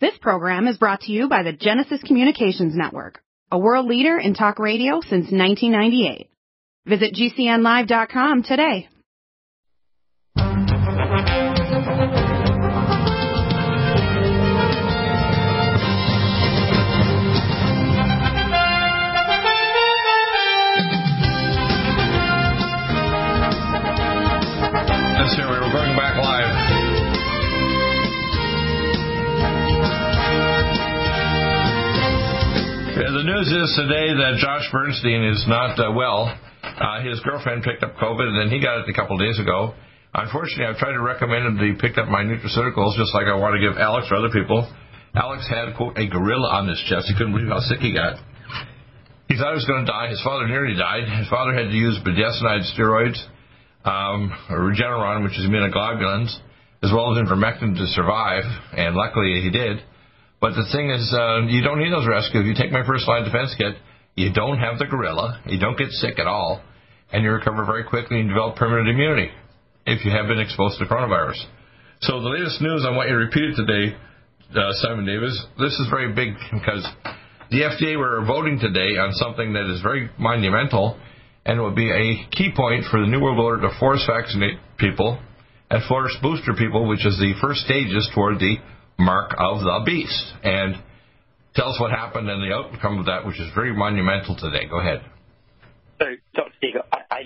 This program is brought to you by the Genesis Communications Network, a world leader in talk radio since 1998. Visit GCNlive.com today. Yes, sir, we're going back live. The news is today that Josh Bernstein is not well. His girlfriend picked up COVID, and then he got it a couple days ago. Unfortunately, I've tried to recommend him that he picked up my nutraceuticals, just like I want to give Alex or other people. Alex had, quote, a gorilla on his chest. He couldn't believe how sick he got. He thought he was going to die. His father nearly died. His father had to use budesonide steroids, Regeneron, which is immunoglobulins, as well as ivermectin to survive, and luckily he did. But the thing is, you don't need those rescues. If you take my first line defense kit, you don't have the gorilla, you don't get sick at all, and you recover very quickly and develop permanent immunity if you have been exposed to coronavirus. So the latest news, I want you to repeat it today, Simon Davis. This is very big because the FDA were voting today on something that is very monumental and will be a key point for the New World Order to force vaccinate people and force booster people, which is the first stages toward the mark of the beast. And tell us what happened and the outcome of that, which is very monumental today. Go ahead. So, Dr. Deagle,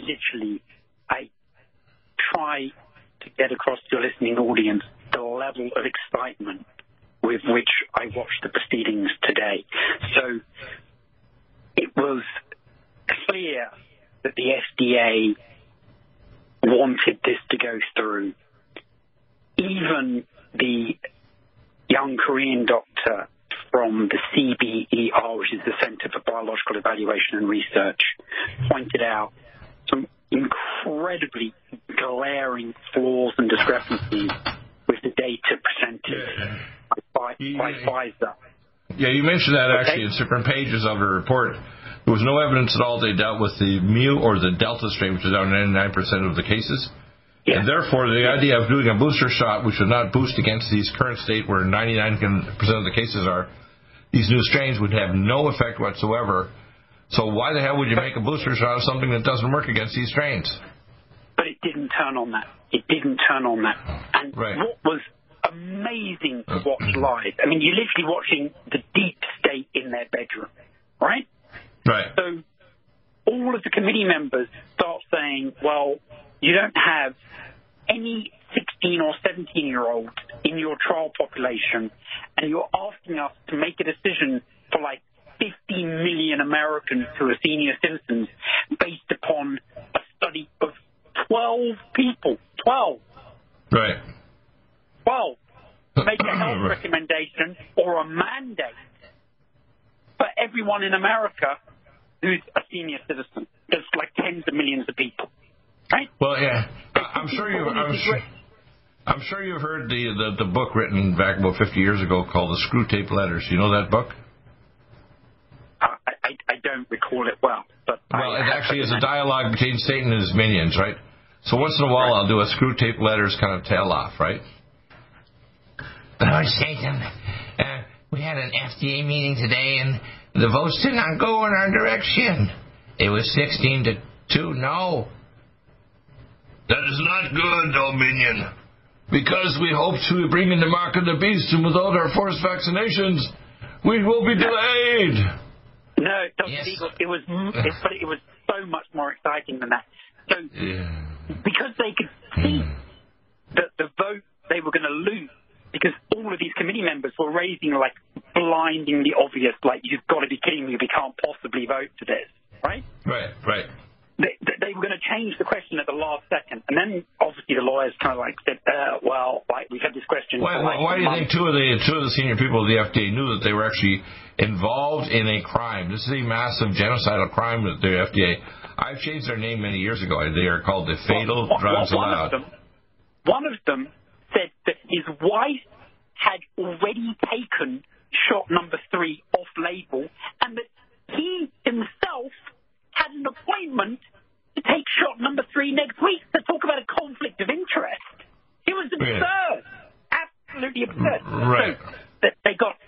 I try to get across to your listening audience the level of excitement with which I watched the proceedings today. So it was clear that the FDA wanted this to go through. Even the young Korean doctor from the CBER, which is the Center for Biological Evaluation and Research, pointed out some incredibly glaring flaws and discrepancies with the data presented by Pfizer. Yeah, you mentioned that actually in different pages of the report. There was no evidence at all they dealt with the mu or the delta strain, which is down 99% of the cases. Yeah. And therefore, the idea of doing a booster shot, which would not boost against these current state where 99% of the cases are, these new strains would have no effect whatsoever. So why the hell would you make a booster shot of something that doesn't work against these strains? But it didn't turn on that. And what was amazing to watch live, I mean, you're literally watching the deep state in their bedroom, right? Right. So all of the committee members start saying, well, you don't have any 16 or 17-year-olds in your trial population, and you're asking us to make a decision for like 50 million Americans who are senior citizens based upon a study of 12 people. 12. Right. 12. Make a health recommendation or a mandate for everyone in America who's a senior citizen. There's like tens of millions of people. Right? Well, yeah, I'm sure you've heard the book written back about 50 years ago called The Screwtape Letters. You know that book? I don't recall it well. But it actually is a dialogue between Satan and his minions, right? So once in a while I'll do a Screwtape Letters kind of tail off, right? Lord Satan, we had an FDA meeting today and the votes did not go in our direction. It was 16-2 no. That is not good, Dominion, because we hope to bring in the mark of the beast, and without our forced vaccinations, we will be delayed. No, Dr. Deagle, it was so much more exciting than that. So, because they could see that the vote they were going to lose, because all of these committee members were raising like blindingly obvious, like, you've got to be kidding me, we can't possibly vote for this, right? Right. They were going to change the question at the last second. And then, obviously, the lawyers kind of like said, we've had this question. Why do you think two of the senior people of the FDA knew that they were actually involved in a crime? This is a massive genocidal crime that the FDA. I've changed their name many years ago. They are called the Fatal Drugs Allowed. One of them said that his wife had already taken shot number 3 off-label and that he himself had an appointment to take shot number 3 next week. To talk about a conflict of interest. It was absurd. Absolutely absurd. Right. So they got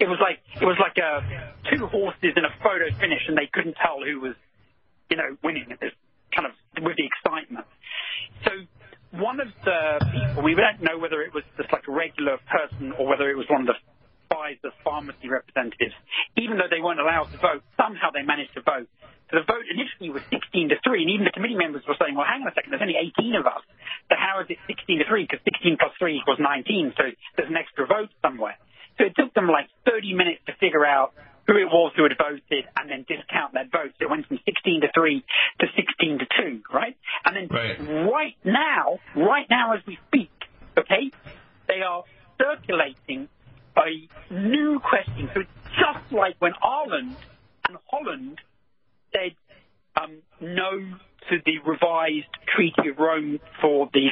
it was like two horses in a photo finish, and they couldn't tell who was, winning. It was kind of with the excitement. So one of the people, we don't know whether it was just like a regular person or whether it was one of the Pfizer pharmacy representatives, even though they weren't allowed to vote, somehow they managed to vote. So the vote initially was 16-3, and even the committee members were saying, well, hang on a second, there's only 18 of us, so how is it 16-3? Because 16 plus 3 equals 19, so there's an extra vote somewhere. So it took them like 30 minutes to figure out who it was who had voted and then discount that vote. So it went from 16-3 to 16-2, right? And then right now as we speak, okay, they are circulating a new question. So it's just like when Ireland and Holland said no to the revised Treaty of Rome for the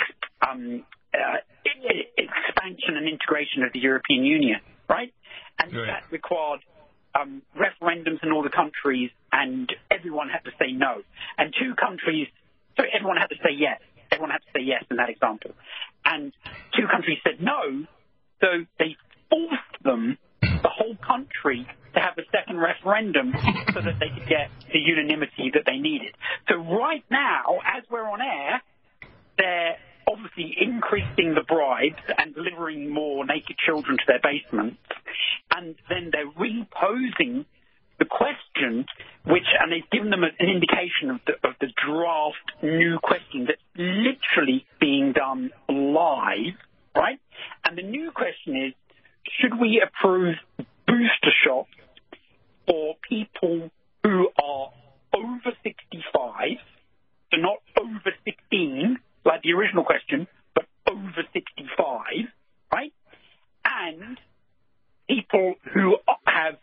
expansion and integration of the European Union, right? And that required referendums in all the countries, and everyone had to say no. And everyone had to say yes. Everyone had to say yes in that example. And two countries said no, so they forced them, the whole country, to have a second referendum so that they could get the unanimity that they needed. So right now, as we're on air, they're obviously increasing the bribes and delivering more naked children to their basements, and then they're reposing the question, and they've given them an indication of the draft new question that's literally being done live, right? And the new question is, should we approve booster shots for people who are over 65, so not over 16, like the original question, but over 65, right? And people who have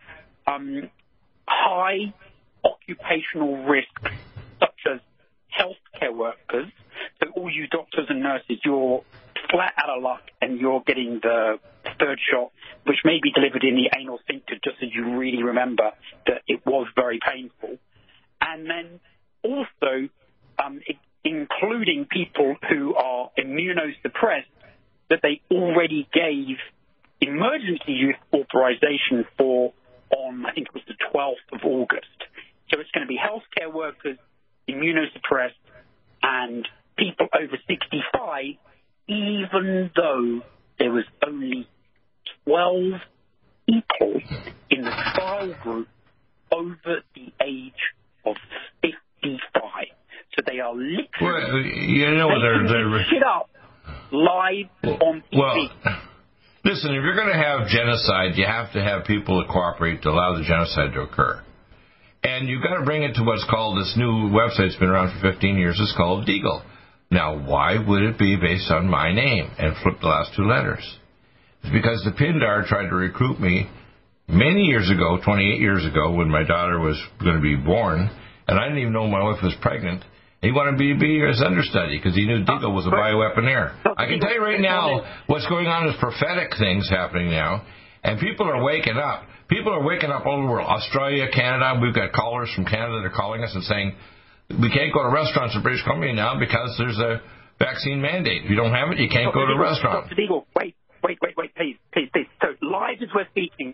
high occupational risk, such as healthcare workers. So all you doctors and nurses, you're flat out of luck and you're getting the third shot, which may be delivered in the anal sphincter, just so you really remember that it was very painful. And then also including people who are immunosuppressed that they already gave emergency use authorization for on, I think it was the 12th of August. So it's going to be healthcare workers, immunosuppressed, and people over 65, even though there was only 12 people in the trial group over the age of 55. So they are literally they're shit up live on TV. Well, listen, if you're going to have genocide, you have to have people that cooperate to allow the genocide to occur. And you've got to bring it to what's called, this new website's been around for 15 years, it's called Deagle. Now, why would it be based on my name and flip the last two letters? It's because the Pindar tried to recruit me many years ago, 28 years ago, when my daughter was going to be born, and I didn't even know my wife was pregnant. He wanted me to be his understudy because he knew Deagle was a bioweaponaire. I can tell you right now, what's going on is prophetic things happening now, and people are waking up. People are waking up all over the world. Australia, Canada, we've got callers from Canada that are calling us and saying, we can't go to restaurants in British Columbia now because there's a vaccine mandate. If you don't have it, you can't go to a restaurant. Dr. Deagle, wait, please. So live as we're speaking,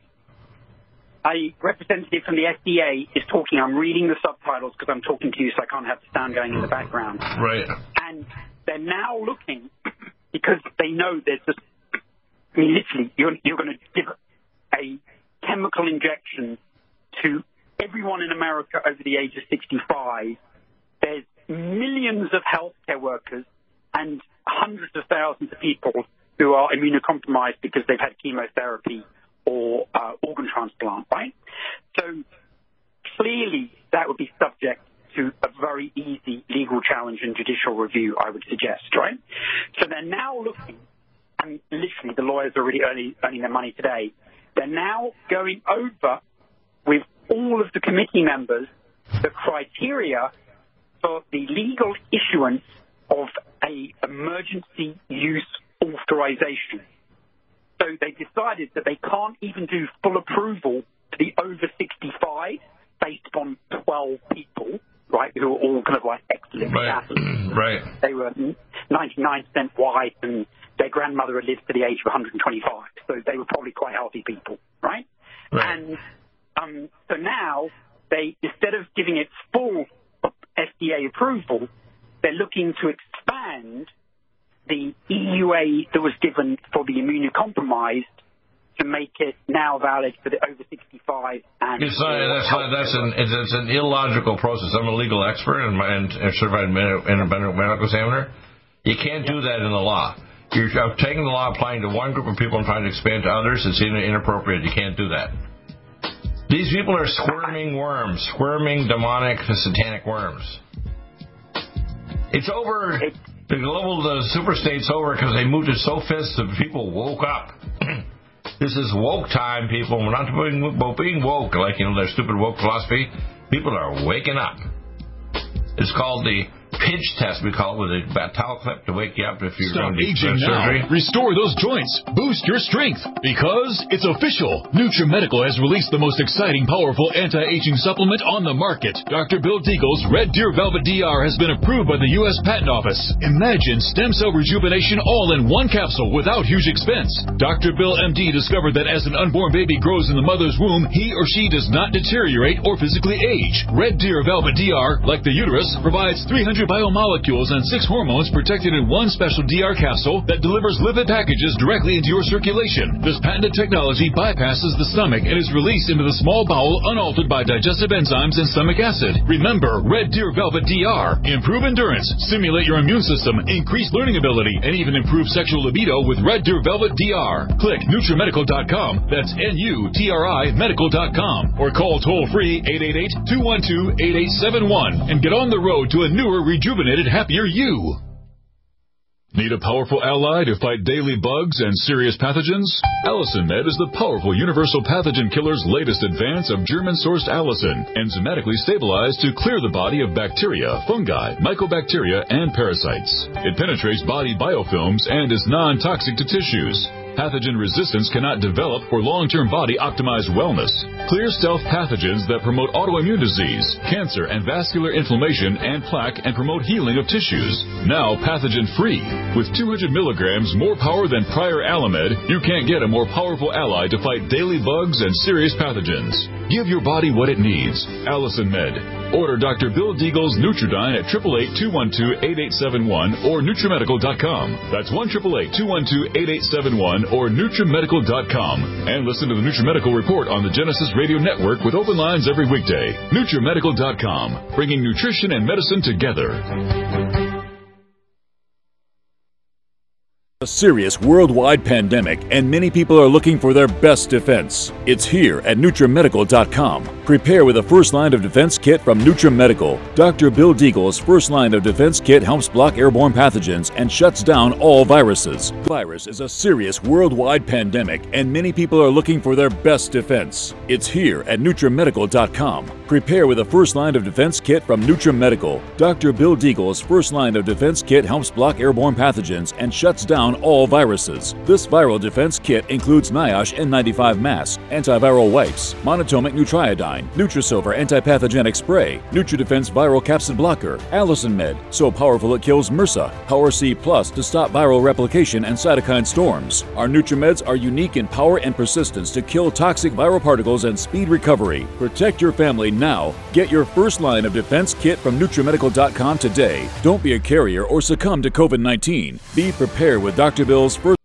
a representative from the FDA is talking. I'm reading the subtitles because I'm talking to you, so I can't have the sound going in the background. Right. And they're now looking, because they know there's just, I mean, literally, you're going to give a chemical injection to everyone in America over the age of 65. There's millions of healthcare workers and hundreds of thousands of people who are immunocompromised because they've had chemotherapy or organ transplant, right? So clearly that would be subject to a very easy legal challenge and judicial review, I would suggest, right? So they're now looking, and literally the lawyers are already earning their money today, they're now going over with all of the committee members the criteria for the legal issuance of a emergency use authorization. So they decided that they can't even do full approval to the over 65 based upon 12 people, right, who are all kind of like excellent athletes. Right. They were 99% white and their grandmother had lived to the age of 125. So they were probably quite healthy people, right? And so now, they, instead of giving it full FDA approval, they're looking to expand the EUA that was given for the immunocompromised to make it now valid for the over 65. And that's an illogical process. I'm a legal expert and certified medical examiner. You can't do that in the law. You're taking the law, applying to one group of people and trying to expand to others. It's inappropriate. You can't do that. These people are squirming worms, squirming demonic satanic worms. It's over. The super state's over because they moved it so fast that people woke up. This is woke time, people. We're not being woke like, their stupid woke philosophy. People are waking up. It's called the pinch test, we call it, with a towel clip to wake you up if you're Stop going to aging surgery. now. Restore those joints. Boost your strength. Because it's official. NutriMedical has released the most exciting, powerful anti-aging supplement on the market. Dr. Bill Deagle's Red Deer Velvet DR has been approved by the U.S. Patent Office. Imagine stem cell rejuvenation all in one capsule without huge expense. Dr. Bill MD discovered that as an unborn baby grows in the mother's womb, he or she does not deteriorate or physically age. Red Deer Velvet DR, like the uterus, provides 300 biomolecules and 6 hormones protected in one special DR capsule that delivers lipid packages directly into your circulation. This patented technology bypasses the stomach and is released into the small bowel unaltered by digestive enzymes and stomach acid. Remember, Red Deer Velvet DR. Improve endurance, stimulate your immune system, increase learning ability, and even improve sexual libido with Red Deer Velvet DR. Click NutriMedical.com, that's NUTRI medical.com, or call toll-free 888-212-8871 and get on the road to a newer, rejuvenated, happier you. Need a powerful ally to fight daily bugs and serious pathogens? Allicin Med is the powerful universal pathogen killer's latest advance of German-sourced allicin, enzymatically stabilized to clear the body of bacteria, fungi, mycobacteria, and parasites. It penetrates body biofilms and is non-toxic to tissues. Pathogen resistance cannot develop for long-term body-optimized wellness. Clear stealth pathogens that promote autoimmune disease, cancer, and vascular inflammation and plaque and promote healing of tissues. Now pathogen-free. With 200 milligrams more power than prior Alamed, you can't get a more powerful ally to fight daily bugs and serious pathogens. Give your body what it needs. Allicin Med. Order Dr. Bill Deagle's Nutridyne at 888-212-8871 or NutriMedical.com. That's 1-888-212-8871 or NutriMedical.com. And listen to the NutriMedical Report on the Genesis Radio Network with open lines every weekday. NutriMedical.com, bringing nutrition and medicine together. A serious worldwide pandemic, and many people are looking for their best defense. It's here at NutriMedical.com. Prepare with a first line of defense kit from NutriMedical. Dr. Bill Deagle's first line of defense kit helps block airborne pathogens and shuts down all viruses. The virus is a serious worldwide pandemic, and many people are looking for their best defense. It's here at NutriMedical.com. Prepare with a first line of defense kit from NutriMedical. Dr. Bill Deagle's first line of defense kit helps block airborne pathogens and shuts down all viruses. This viral defense kit includes NIOSH N95 mask, antiviral wipes, monotomic Nutriodine, Nutrisilver antipathogenic spray, NutriDefense viral capsid blocker, Allicin Med, so powerful it kills MRSA, Power C Plus to stop viral replication and cytokine storms. Our NutriMeds are unique in power and persistence to kill toxic viral particles and speed recovery. Protect your family now. Get your first line of defense kit from NutriMedical.com today. Don't be a carrier or succumb to COVID-19. Be prepared with Dr. Bill's first.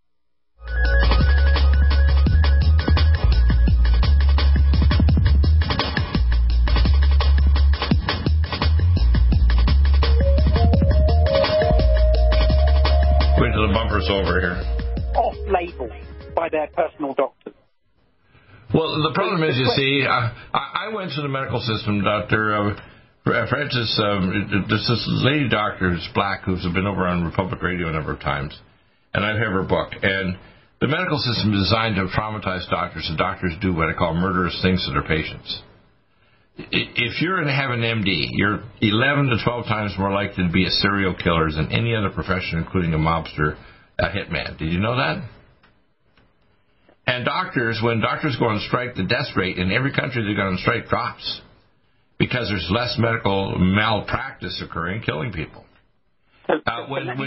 Wait till the bumper's over here. Off-label by their personal doctors. Well, the problem is, you see, I went to the medical system, Dr. Francis, there's this lady doctor who's black who's been over on Republic Radio a number of times, and I've heard her book. And the medical system is designed to traumatize doctors, and doctors do what I call murderous things to their patients. If you're going to have an MD, you're 11 to 12 times more likely to be a serial killer than any other profession, including a mobster, a hitman. Did you know that? And doctors, when doctors go on strike, the death rate in every country they go on strike drops because there's less medical malpractice occurring, killing people. Let me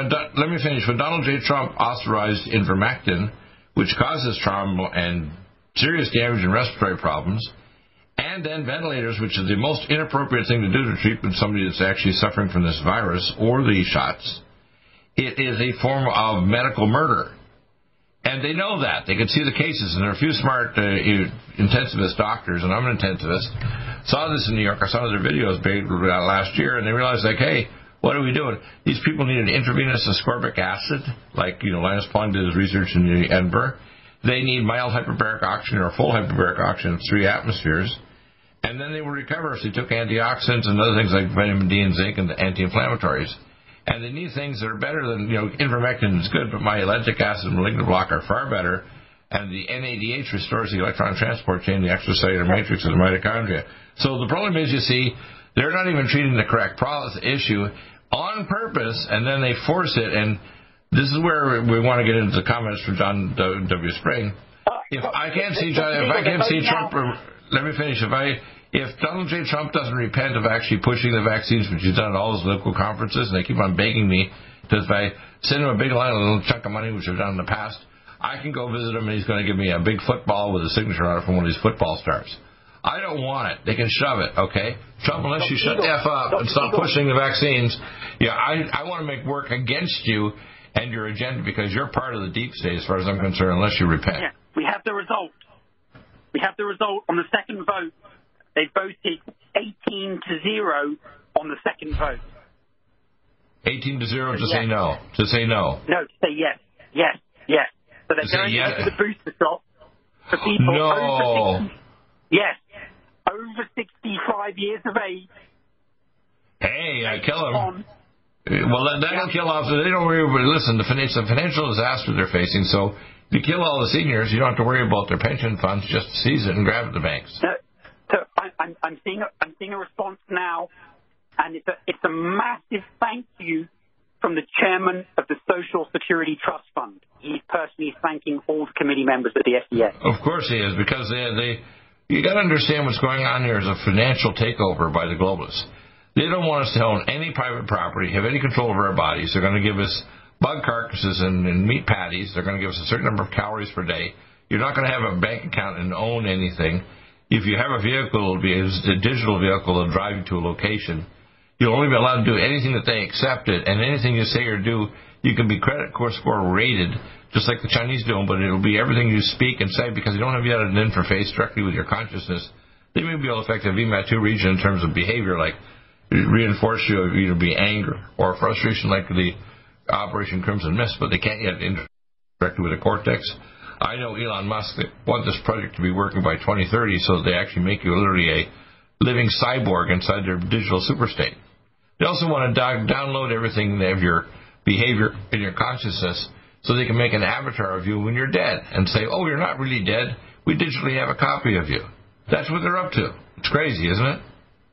finish. When Donald J. Trump authorized ivermectin, which causes trauma and serious damage and respiratory problems, and then ventilators, which is the most inappropriate thing to do to treat somebody that's actually suffering from this virus or the shots. It is a form of medical murder. And they know that. They can see the cases, and there are a few smart intensivist doctors, and I'm an intensivist, saw this in New York. I saw their videos made last year, and they realized, like, hey, what are we doing? These people needed intravenous ascorbic acid, like, Linus Pauling did his research in Edinburgh. They need mild hyperbaric oxygen or full hyperbaric oxygen of 3 atmospheres. And then they will recover if they took antioxidants and other things like vitamin D and zinc and the anti-inflammatories. And they need things that are better than, ivermectin is good, but myelolytic acid and malignant block are far better. And the NADH restores the electron transport chain, the extracellular matrix of the mitochondria. So the problem is, you see, they're not even treating the correct issue on purpose, and then they force it. And this is where we want to get into the comments from John W. Spring. If I can't see Trump, let me finish. If Donald J. Trump doesn't repent of actually pushing the vaccines, which he's done at all his local conferences, and they keep on begging me to, if I send him a big line, a little chunk of money, which I've done in the past, I can go visit him, and he's going to give me a big football with a signature on it from one of these football stars. I don't want it. They can shove it, okay? Trump, unless you shut the F up and stop pushing the vaccines, I want to make work against you and your agenda, because you're part of the deep state as far as I'm concerned, unless you repent. Yeah, we have the result. We have the result on the second vote. They voted 18-0 on the second vote. 18-0 to say no. To say no. No, to say yes. Yes. Yes. So they're going to the booster shot for people over 65 years of age. Hey, I kill them. Well, that'll kill off. They don't worry about. Listen, it's a financial disaster they're facing. So if you kill all the seniors, you don't have to worry about their pension funds. Just seize it and grab it at the banks. So I'm seeing a response now, and it's a massive thank you from the chairman of the Social Security Trust Fund. He's personally thanking all the committee members at the FDA. Of course he is, because you got to understand what's going on here is a financial takeover by the globalists. They don't want us to own any private property, have any control over our bodies. They're going to give us bug carcasses and meat patties. They're going to give us a certain number of calories per day. You're not going to have a bank account and own anything. If you have a vehicle, it'll be a digital vehicle that'll drive you to a location. You'll only be allowed to do anything that they accept it, and anything you say or do, you can be credit score rated, just like the Chinese do, but it'll be everything you speak and say, because you don't have yet an interface directly with your consciousness. They may be able to affect the VMAT2 region in terms of behavior, like reinforce you of either be anger or frustration, like the Operation Crimson Mist, but they can't yet interact directly with the cortex. I know Elon Musk, they want this project to be working by 2030, so they actually make you literally a living cyborg inside their digital superstate. They also want to download everything of your behavior and your consciousness, so they can make an avatar of you when you're dead and say, oh, you're not really dead. We digitally have a copy of you. That's what they're up to. It's crazy, isn't it?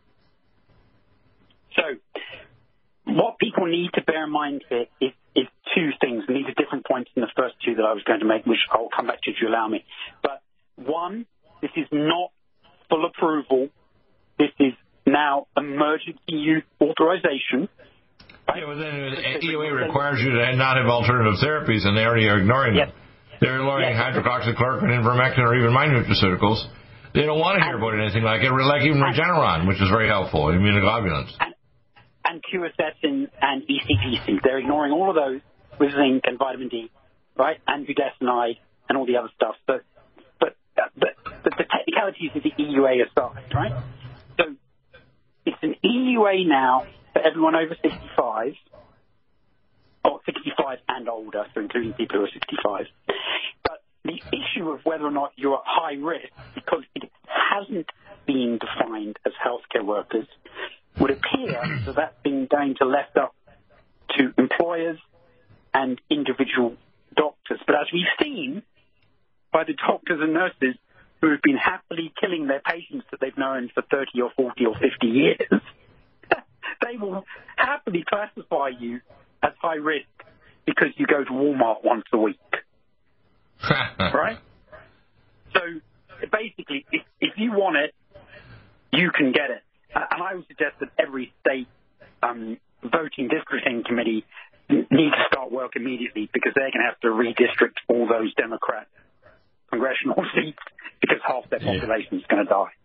So what people need to bear in mind here is two things, and these are different points than the first two that I was going to make, which I'll come back to if you allow me. But one, this is not full approval. This is now emergency use authorization. Right? Yeah, well, then EUA requires you to not have alternative therapies, and they already are ignoring them. They're ignoring hydroxychloroquine, ivermectin, or even my nutraceuticals. They don't want to hear about anything like it, like even Regeneron, which is very helpful, immunoglobulins. And quercetin and ECGC. They're ignoring all of those with zinc and vitamin D, right? And budesonide and all the other stuff. But the technicalities of the EUA aside, right? So it's an EUA now for everyone over 65, or 65 and older, so including people who are 65. But the issue of whether or not you're at high risk, because it hasn't been defined as healthcare workers, would appear that that's been going to left up to employers and individual doctors. But as we've seen by the doctors and nurses who have been happily killing their patients that they've known for 30 or 40 or 50 years, they will happily classify you as high risk because you go to Walmart once a week. Right? So basically, if you want it, you can get it. And I would suggest that every state voting districting committee needs to start work immediately, because they're going to have to redistrict all those Democrat congressional seats their population is going to die.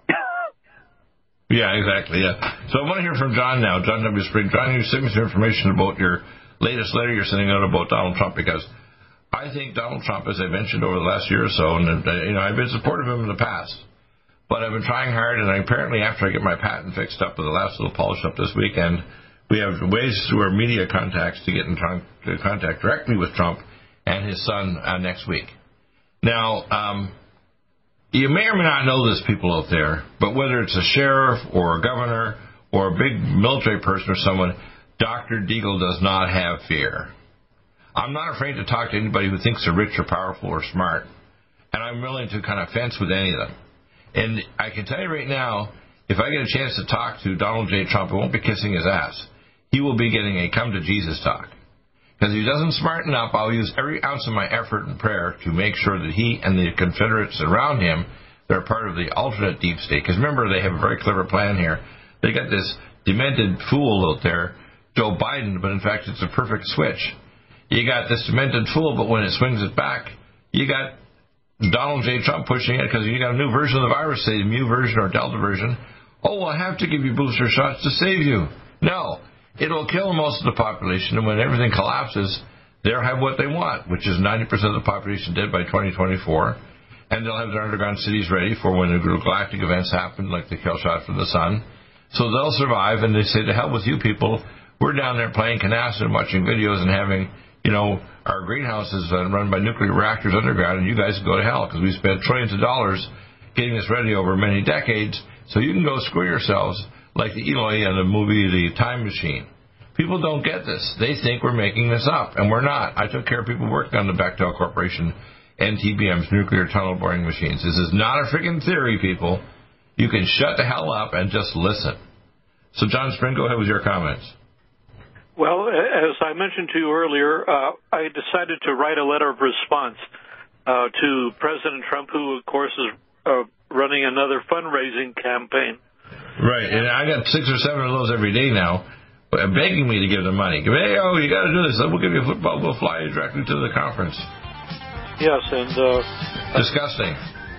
Yeah, exactly, yeah. So I want to hear from John now, John W. Spring. John, you send me some information about your latest letter you're sending out about Donald Trump, because I think Donald Trump, as I mentioned over the last year or so, and I've been supportive of him in the past, but I've been trying hard, and apparently after I get my patent fixed up with the last little polish up this weekend, we have ways through our media contacts to get in contact directly with Trump and his son next week. Now, you may or may not know this, people out there, but whether it's a sheriff or a governor or a big military person or someone, Dr. Deagle does not have fear. I'm not afraid to talk to anybody who thinks they're rich or powerful or smart, and I'm willing to kind of fence with any of them. And I can tell you right now, if I get a chance to talk to Donald J. Trump, I won't be kissing his ass. He will be getting a come-to-Jesus talk. Because if he doesn't smarten up, I'll use every ounce of my effort and prayer to make sure that he and the Confederates around him, they're part of the alternate deep state. Because remember, they have a very clever plan here. They got this demented fool out there, Joe Biden, but in fact it's a perfect switch. You got this demented fool, but when it swings it back, you got Donald J. Trump pushing it because you got a new version of the virus, say the Mu version or Delta version. Oh, we'll have to give you booster shots to save you. No. It will kill most of the population, and when everything collapses, they'll have what they want, which is 90% of the population dead by 2024, and they'll have their underground cities ready for when the galactic events happen, like the kill shot from the sun. So they'll survive, and they say, to hell with you people. We're down there playing canasta and watching videos and having, our greenhouses run by nuclear reactors underground, and you guys go to hell, because we spent trillions of dollars getting this ready over many decades, so you can go screw yourselves, like the Eloy in the movie The Time Machine. People don't get this. They think we're making this up, and we're not. I took care of people working on the Bechtel Corporation, NTBM's nuclear tunnel boring machines. This is not a friggin' theory, people. You can shut the hell up and just listen. So, John Spring, go ahead with your comments. Well, as I mentioned to you earlier, I decided to write a letter of response to President Trump, who, of course, is running another fundraising campaign. Right, and I got 6 or 7 of those every day now, begging me to give them money. Hey, you got to do this. We'll give you a football. We'll fly you directly to the conference. Yes, and disgusting.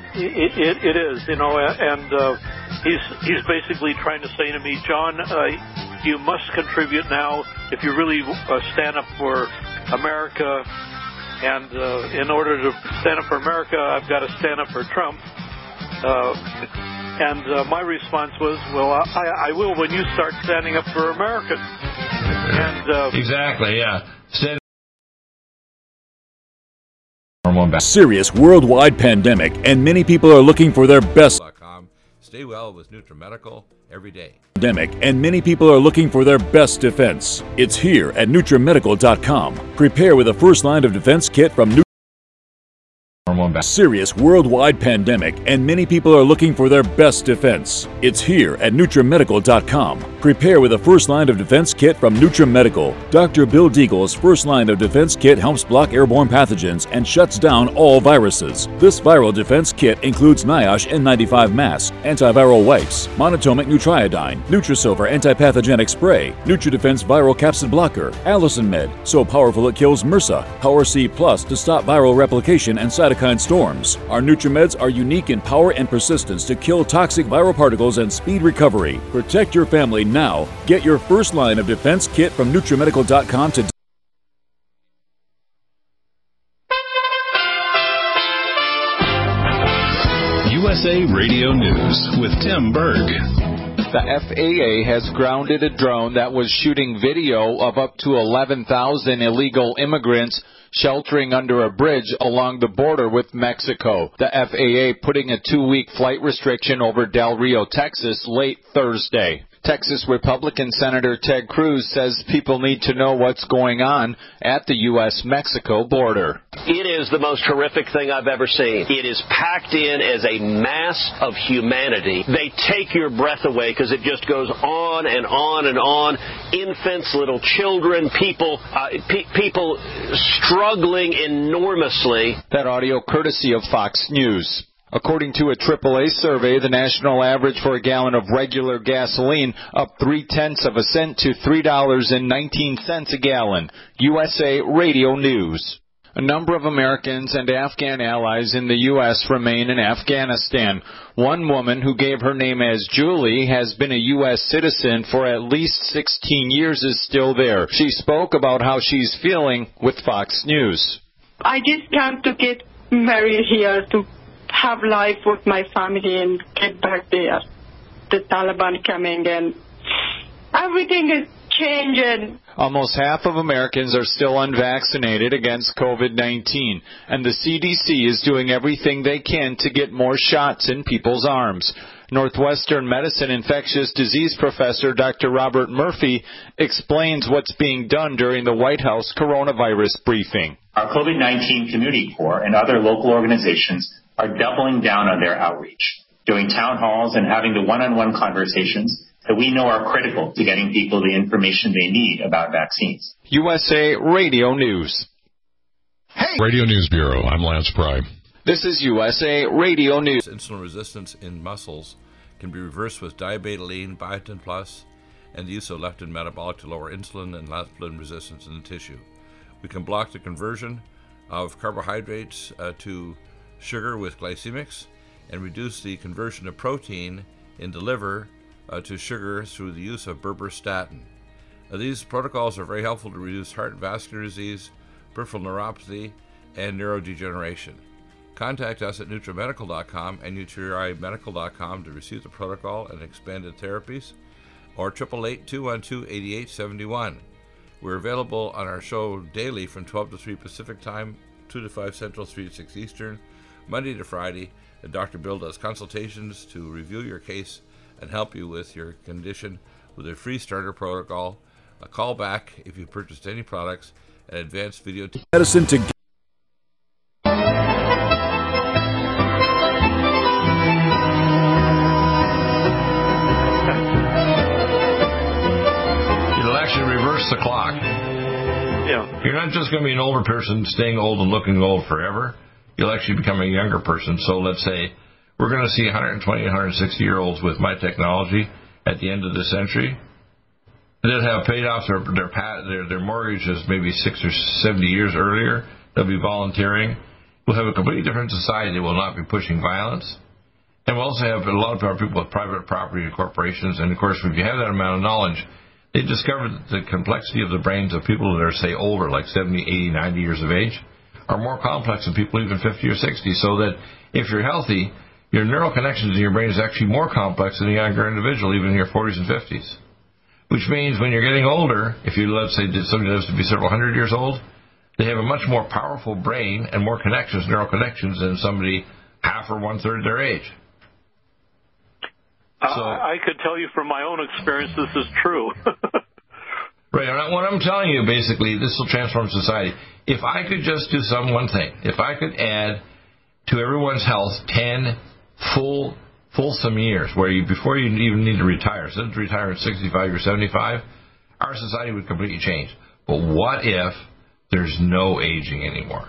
It is, and he's basically trying to say to me, John, you must contribute now if you really stand up for America. And in order to stand up for America, I've got to stand up for Trump. And my response was, well, I will when you start standing up for Americans. And exactly, yeah. Serious worldwide pandemic, and many people are looking for their best. Stay well with NutriMedical every day. Pandemic, and many people are looking for their best defense. It's here at NutriMedical.com. Prepare with a first line of defense kit from Serious worldwide pandemic, and many people are looking for their best defense. It's here at NutriMedical.com. Prepare with a first line of defense kit from NutriMedical. Dr. Bill Deagle's first line of defense kit helps block airborne pathogens and shuts down all viruses. This viral defense kit includes NIOSH N95 mask, antiviral wipes, monatomic Nutriodine, Nutrisilver antipathogenic spray, NutriDefense viral capsid blocker, Allison Med, so powerful it kills MRSA, Power C Plus to stop viral replication and cytokine storms. Our NutriMeds are unique in power and persistence to kill toxic viral particles and speed recovery. Protect your family now. Get your first line of defense kit from NutriMedical.com today. USA Radio News with Tim Berg. The FAA has grounded a drone that was shooting video of up to 11,000 illegal immigrants sheltering under a bridge along the border with Mexico. The FAA putting a 2-week flight restriction over Del Rio, Texas, late Thursday. Texas Republican Senator Ted Cruz says people need to know what's going on at the U.S.-Mexico border. It is the most horrific thing I've ever seen. It is packed in as a mass of humanity. They take your breath away because it just goes on and on and on. Infants, little children, people struggling enormously. That audio courtesy of Fox News. According to a AAA survey, the national average for a gallon of regular gasoline up 0.3 cents to $3.19 a gallon. USA Radio News. A number of Americans and Afghan allies in the U.S. remain in Afghanistan. One woman who gave her name as Julie has been a U.S. citizen for at least 16 years is still there. She spoke about how she's feeling with Fox News. I just came to get married here to have life with my family and get back there. The Taliban coming and everything is changing. Almost half of Americans are still unvaccinated against COVID-19, and the CDC is doing everything they can to get more shots in people's arms. Northwestern Medicine infectious disease professor Dr. Robert Murphy explains what's being done during the White House coronavirus briefing. Our COVID-19 Community Corps and other local organizations are doubling down on their outreach, doing town halls and having the one-on-one conversations that we know are critical to getting people the information they need about vaccines. USA Radio News. Hey! Radio News Bureau, I'm Lance Pry. This is USA Radio News. Insulin resistance in muscles can be reversed with diabetoline, biotin plus, and the use of leptin metabolic to lower insulin and leptin resistance in the tissue. We can block the conversion of carbohydrates to sugar with glycemics and reduce the conversion of protein in the liver to sugar through the use of berberstatin. These protocols are very helpful to reduce heart and vascular disease, peripheral neuropathy, and neurodegeneration. Contact us at NutriMedical.com and NutriMedical.com to receive the protocol and expanded therapies, or 888-212-8871. We're available on our show daily from 12 to 3 Pacific Time, 2 to 5 Central, 3 to 6 Eastern, Monday to Friday. And Dr. Bill does consultations to review your case and help you with your condition with a free starter protocol. A call back if you purchased any products, and advanced video medicine to It'll actually reverse the clock. Yeah. You're not just going to be an older person staying old and looking old forever. You'll actually become a younger person. So let's say we're going to see 120, 160-year-olds with my technology at the end of the century that have paid off their mortgages maybe 60 or 70 years earlier. They'll be volunteering. We'll have a completely different society that will not be pushing violence. And we'll also have a lot of people with private property and corporations. And, of course, if you have that amount of knowledge, they discovered that the complexity of the brains of people that are, say, older, like 70, 80, 90 years of age, are more complex than people even 50 or 60. So that if you're healthy, your neural connections in your brain is actually more complex than a younger individual, even in your 40s and 50s. Which means when you're getting older, if you, let's say, somebody lives to be several hundred years old, they have a much more powerful brain and more connections, neural connections, than somebody half or one-third their age. So, I could tell you from my own experience this is true. Right. What I'm telling you, basically, this will transform society. If I could just do one thing, if I could add to everyone's health 10 fulsome years, where before you even need to retire, instead of retire at 65 or 75, our society would completely change. But what if there's no aging anymore?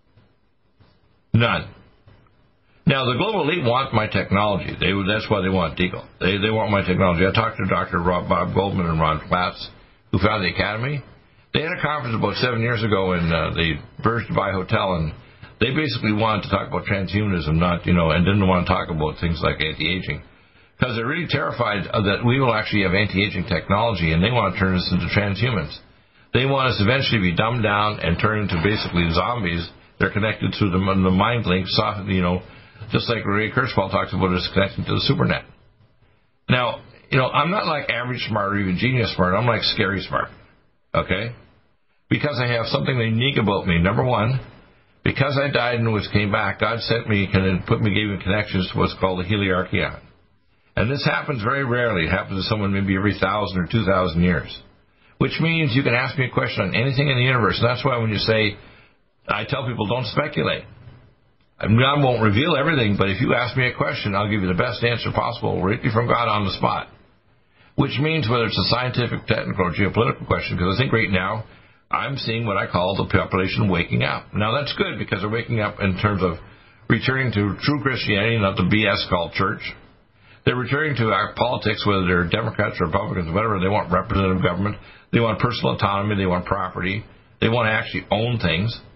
None. Now, the global elite want my technology. That's why they want Deagle. They want my technology. I talked to Dr. Bob Goldman and Ron Platts, who founded the Academy. They had a conference about 7 years ago in the Burj Dubai Hotel, and they basically wanted to talk about transhumanism, and didn't want to talk about things like anti-aging, because they're really terrified that we will actually have anti-aging technology, and they want to turn us into transhumans. They want us to eventually be dumbed down and turn into basically zombies. They're connected through the mind link, just like Ray Kurzweil talks about us connecting to the supernet. Now, I'm not like average smart or even genius smart. I'm like scary smart, okay? Because I have something unique about me. Number one, because I died and came back, God sent me and gave me connections to what's called the heliarchaeon. And this happens very rarely. It happens to someone maybe every 1,000 or 2,000 years, which means you can ask me a question on anything in the universe. And that's why when you say, I tell people don't speculate. God won't reveal everything, but if you ask me a question, I'll give you the best answer possible, right from God on the spot. Which means whether it's a scientific, technical, or geopolitical question, because I think right now I'm seeing what I call the population waking up. Now that's good because they're waking up in terms of returning to true Christianity, not the BS called church. They're returning to our politics, whether they're Democrats or Republicans, whatever. They want representative government. They want personal autonomy. They want property. They want to actually own things.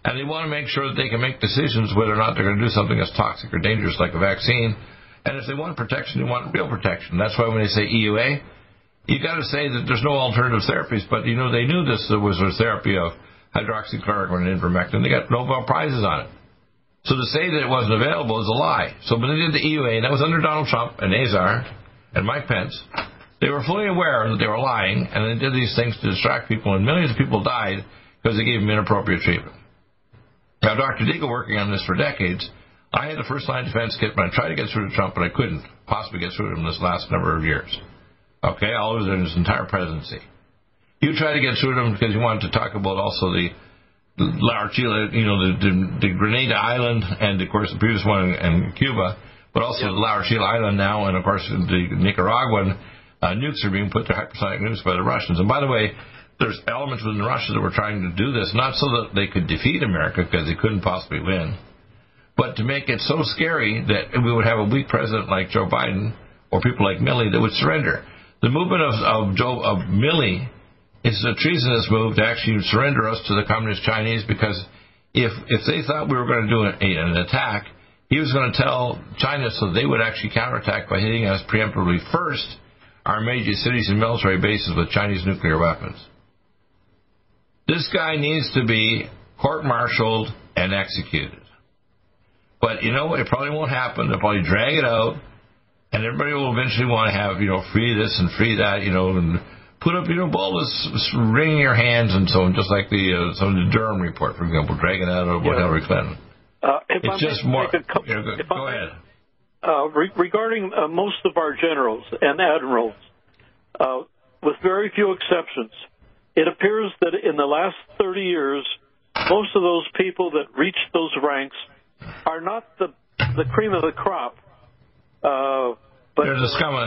And they want to make sure that they can make decisions whether or not they're going to do something that's toxic or dangerous like a vaccine. And if they want protection, they want real protection. That's why when they say EUA, you got to say that there's no alternative therapies. But, you know, they knew this was a therapy of hydroxychloroquine and ivermectin. They got Nobel Prizes on it. So to say that it wasn't available is a lie. So when they did the EUA, and that was under Donald Trump and Azar and Mike Pence, they were fully aware that they were lying, and they did these things to distract people, and millions of people died because they gave them inappropriate treatment. Now, Dr. Deagle, working on this for decades, I had the first-line defense kit, but I tried to get through to Trump, but I couldn't possibly get through to him this last number of years. Okay, all of it in his entire presidency. You tried to get through to him because you wanted to talk about also the La Orchila, you know, the Grenada Island, and, of course, the previous one in Cuba, but also the La Orchila Island now, and, of course, the Nicaraguan nukes are being put to hypersonic nukes by the Russians. And, by the way, there's elements within Russia that were trying to do this, not so that they could defeat America, because they couldn't possibly win, but to make it so scary that we would have a weak president like Joe Biden or people like Milley that would surrender. The movement of Milley is a treasonous move to actually surrender us to the Communist Chinese, because if they thought we were going to do an attack, he was going to tell China so they would actually counterattack by hitting us preemptively first, our major cities and military bases with Chinese nuclear weapons. This guy needs to be court-martialed and executed. But, you know, it probably won't happen. They'll probably drag it out, and everybody will eventually want to have, you know, free this and free that, you know, and put up, you know, all this wringing your hands and so on, just like some of the Durham report, for example, dragging out of Hillary Clinton. It's just more. Go ahead. Regarding most of our generals and admirals, with very few exceptions, it appears that in the last 30 years, most of those people that reached those ranks are not the cream of the crop. But there's a scum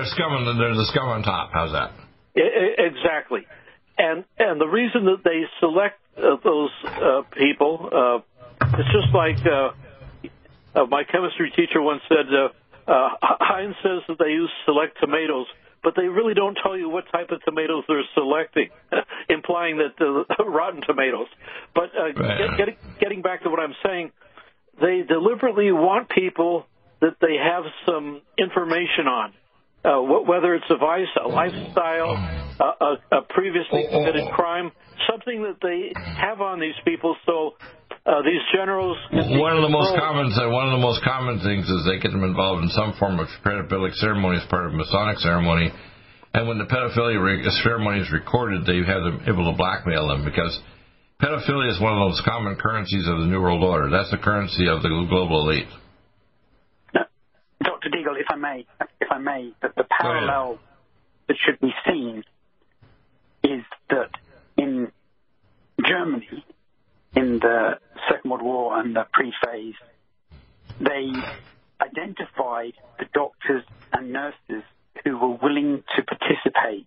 on top. How's that? Exactly. And the reason that they select those people, it's just like my chemistry teacher once said, Heinz says that they use select tomatoes, but they really don't tell you what type of tomatoes they're selecting, implying that rotten tomatoes. But getting back to what I'm saying, they deliberately want people that they have some information on, whether it's a vice, a lifestyle, a previously committed crime, something that they have on these people. So these generals. One of the most common things is they get them involved in some form of pedophilic ceremony as part of a Masonic ceremony, and when the pedophilia ceremony is recorded, they have them able to blackmail them, because pedophilia is one of those common currencies of the New World Order. That's the currency of the global elite. Now, Dr. Deagle, if I may, the parallel that should be seen is that in Germany, in the Second World War and the pre-phase, they identified the doctors and nurses who were willing to participate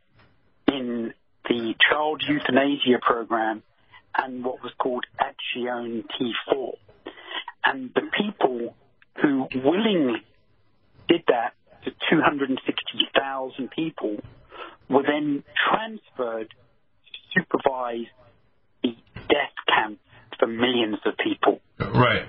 in the child euthanasia program and what was called Action T4. And the people who willingly did that to 260,000 people were then transferred to supervise the death camps for millions of people. Right.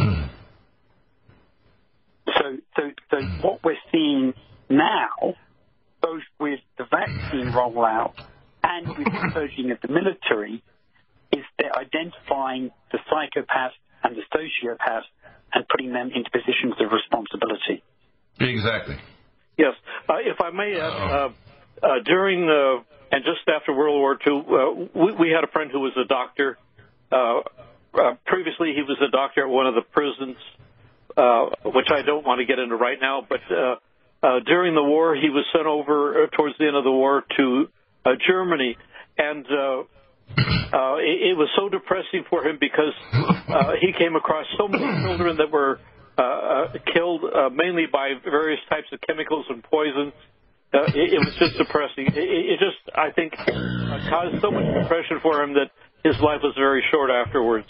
So what we're seeing now, both with the vaccine rollout and with the surging of the military, is they're identifying the psychopaths and the sociopaths and putting them into positions of responsibility. Exactly. Yes. If I may add, during and just after World War II, we had a friend who was a doctor. Previously, he was a doctor at one of the prisons, which I don't want to get into right now. But during the war, he was sent over towards the end of the war to Germany. And it was so depressing for him because he came across so many children that were killed mainly by various types of chemicals and poisons. It was just depressing. It just, I think, caused so much depression for him that his life was very short afterwards.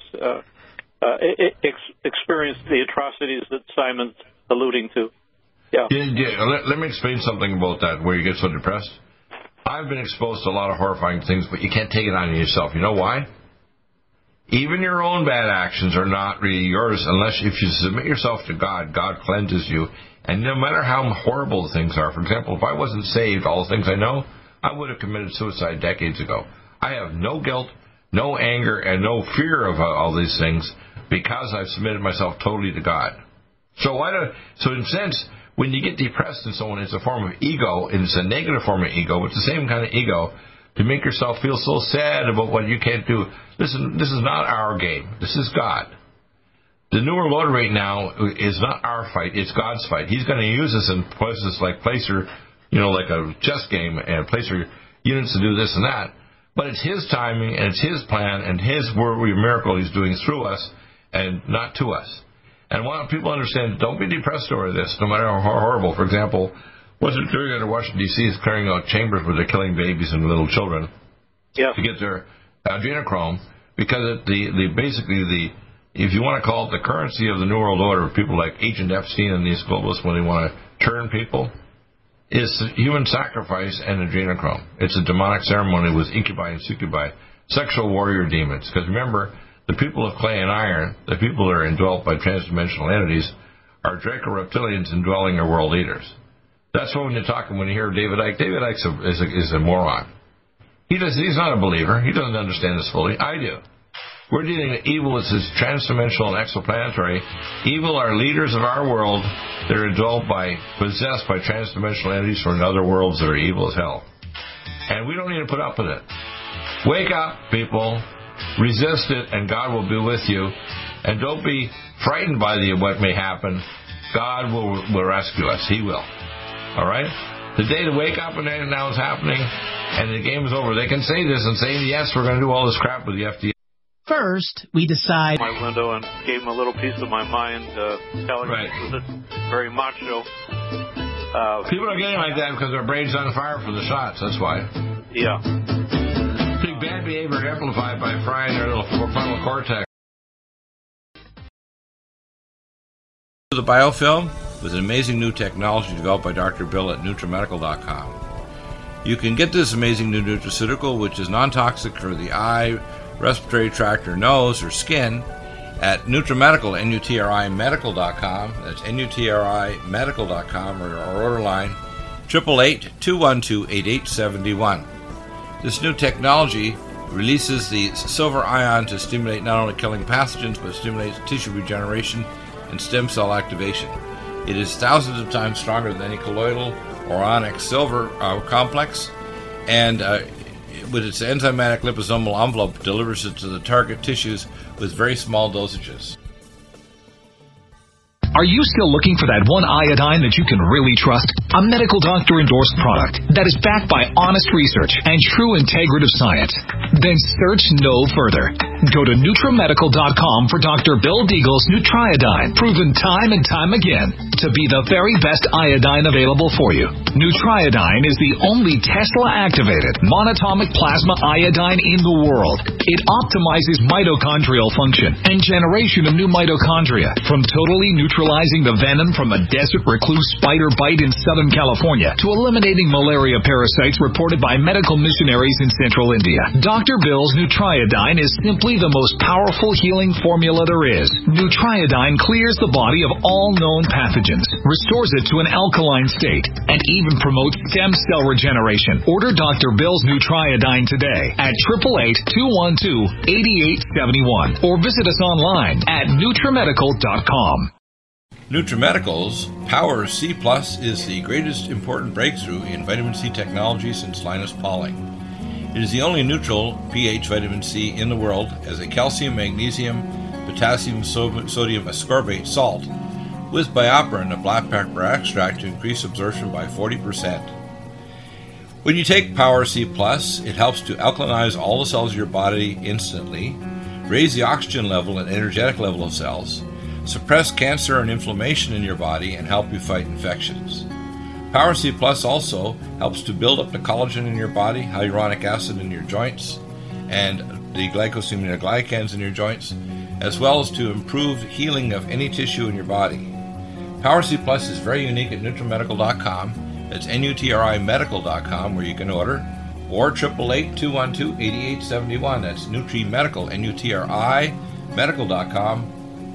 Experienced the atrocities that Simon's alluding to. Yeah. Let me explain something about that, where you get so depressed. I've been exposed to a lot of horrifying things, but you can't take it on yourself. You know why? Even your own bad actions are not really yours unless if you submit yourself to God, God cleanses you. And no matter how horrible the things are, for example, if I wasn't saved, all the things I know, I would have committed suicide decades ago. I have no guilt, no anger, and no fear of all these things because I've submitted myself totally to God. So in a sense, when you get depressed and so on, it's a form of ego, and it's a negative form of ego. It's the same kind of ego to make yourself feel so sad about what you can't do. Listen, this is not our game. This is God. The New World Order right now is not our fight. It's God's fight. He's going to use us in places like Placer, like a chess game, and Placer units to do this and that. But it's His timing, and it's His plan, and His miracle He's doing through us and not to us. And I want people to understand, don't be depressed over this, no matter how horrible. For example, what's it doing under Washington, D.C. is clearing out chambers where they're killing babies and little children to get their adrenochrome, because if you want to call it the currency of the New World Order, people like Agent Epstein and these globalists, when they want to turn people, is human sacrifice and adrenochrome. It's a demonic ceremony with incubi and succubi, sexual warrior demons. Because remember, the people of clay and iron, the people that are indwelt by transdimensional entities, are Draco-reptilians indwelling our world leaders. That's when you're talking, when you hear David Icke. David Icke is a moron. He's not a believer. He doesn't understand this fully. I do. We're dealing with evil. It's transdimensional and exoplanetary. Evil are leaders of our world that are possessed by transdimensional entities from other worlds that are evil as hell. And we don't need to put up with it. Wake up, people. Resist it, and God will be with you. And don't be frightened by what may happen. God will rescue us. He will. All right? The day to wake up and now is happening, and the game is over. They can say this and say, yes, we're going to do all this crap with the FDA. First, we decide my window and gave him a little piece of my mind, telling me that it's very macho. People are getting like that because their brain's on fire for the shots. That's why. Yeah. Big bad behavior amplified by frying their little frontal cortex. The biofilm was an amazing new technology developed by Dr. Bill at NutriMedical.com. You can get this amazing new nutraceutical, which is non-toxic for the eye, respiratory tract, or nose, or skin, at NutriMedical, NutriMedical.com. That's NutriMedical.com, or our order line, 888-212-8871. This new technology releases the silver ion to stimulate not only killing pathogens, but stimulates tissue regeneration and stem cell activation. It is thousands of times stronger than any colloidal or onyx silver complex, and with its enzymatic liposomal envelope, delivers it to the target tissues with very small dosages. Are you still looking for that one iodine that you can really trust? A medical doctor endorsed product that is backed by honest research and true integrative science? Then search no further. Go to NutriMedical.com for Dr. Bill Deagle's Nutriodine, proven time and time again to be the very best iodine available for you. Nutriodine is the only Tesla-activated monatomic plasma iodine in the world. It optimizes mitochondrial function and generation of new mitochondria, from totally neutralizing the venom from a desert recluse spider bite in Southern California to eliminating malaria parasites reported by medical missionaries in Central India. Dr. Bill's Nutriodine is simply the most powerful healing formula there is. Nutriodine clears the body of all known pathogens, restores it to an alkaline state, and even promotes stem cell regeneration. Order Dr. Bill's Nutriodine today at 888-212-8871 or visit us online at NutriMedical.com. NutriMedical's Power C Plus is the greatest important breakthrough in vitamin C technology since Linus Pauling. It is the only neutral pH vitamin C in the world as a calcium, magnesium, potassium, sodium ascorbate salt with BioPerine, a black pepper extract, to increase absorption by 40%. When you take Power C Plus, it helps to alkalinize all the cells of your body instantly, raise the oxygen level and energetic level of cells, suppress cancer and inflammation in your body, and help you fight infections. Power C Plus also helps to build up the collagen in your body, hyaluronic acid in your joints, and the glycosaminoglycans in your joints, as well as to improve healing of any tissue in your body. Power C Plus is very unique at NutriMedical.com. That's NutriMedical.com, where you can order. or 888-212-8871. That's Nutri Medical, N-U-T-R-I, medical.com.